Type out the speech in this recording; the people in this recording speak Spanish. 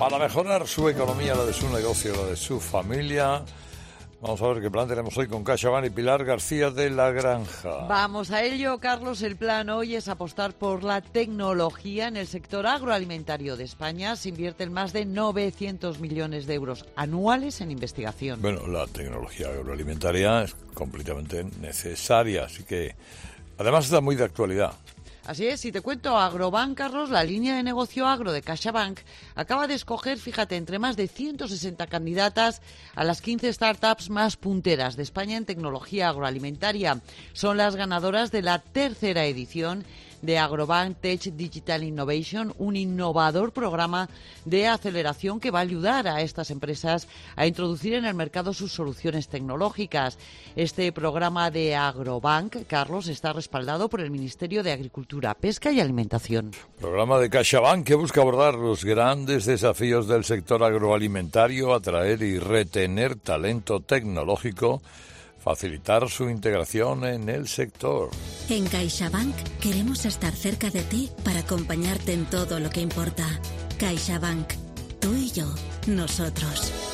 Para mejorar su economía, la de su negocio, la de su familia. Vamos a ver qué plan tenemos hoy con CaixaBank y Pilar García de la Granja. Vamos a ello, Carlos. El plan hoy es apostar por la tecnología en el sector agroalimentario de España. Se invierten más de 900 millones de euros anuales en investigación. Bueno, la tecnología agroalimentaria es completamente necesaria, así que además está muy de actualidad. Así es, si te cuento, Agrobank, Carlos, la línea de negocio agro de CaixaBank, acaba de escoger, fíjate, entre más de 160 candidatas a las 15 startups más punteras de España en tecnología agroalimentaria. Son las ganadoras de la tercera edición de Agrobank Tech Digital Innovation, un innovador programa de aceleración que va a ayudar a estas empresas a introducir en el mercado sus soluciones tecnológicas. Este programa de Agrobank, Carlos, está respaldado por el Ministerio de Agricultura, Pesca y Alimentación. Programa de CaixaBank que busca abordar los grandes desafíos del sector agroalimentario, atraer y retener talento tecnológico, facilitar su integración en el sector. En CaixaBank queremos estar cerca de ti para acompañarte en todo lo que importa. CaixaBank. Tú y yo. Nosotros.